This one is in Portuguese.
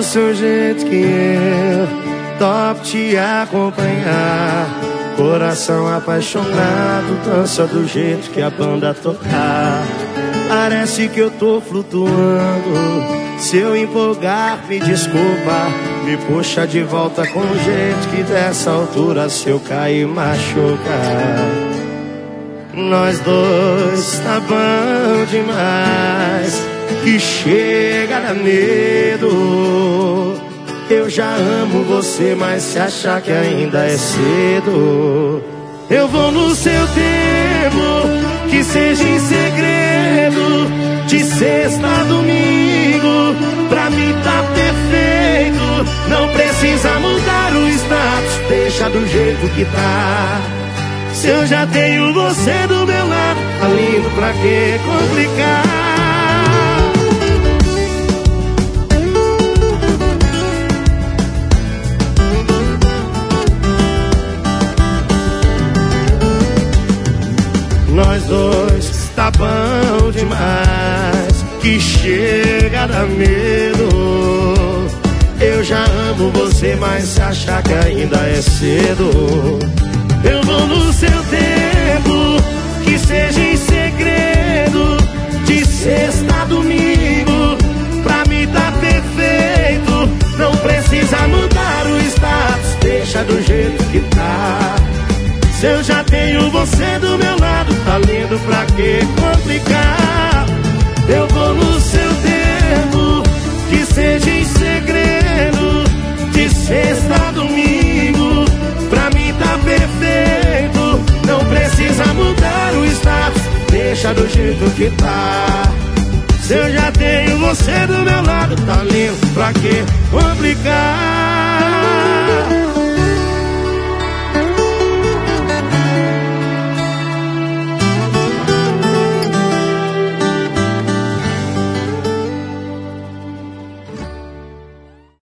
do seu jeito que eu topo te acompanhar. Coração apaixonado, dança do jeito que a banda tocar. Parece que eu tô flutuando. Se eu empolgar, me desculpa. Me puxa de volta com um jeito que dessa altura, se eu cair, machuca. Nós dois tá bom demais, que chega a dar medo. Eu já amo você, mas se achar que ainda é cedo, eu vou no seu tempo, que seja em segredo. De sexta a domingo, pra mim tá perfeito. Não precisa mudar o status, deixa do jeito que tá. Se eu já tenho você do meu lado, tá lindo, pra que complicar? Nós dois tá bom demais, que chega a dar medo. Eu já amo você, mas se achar que ainda é cedo, eu vou no seu tempo, que seja em segredo. De sexta a domingo, pra mim tá perfeito. Não precisa mudar o status, deixa do jeito que tá. Se eu já tenho você do meu lado, tá lindo, pra que complicar? Eu vou no seu tempo, que seja em segredo. De sexta a domingo, pra mim tá perfeito. Não precisa mudar o status, deixa do jeito que tá. Se eu já tenho você do meu lado, tá lindo, pra que complicar?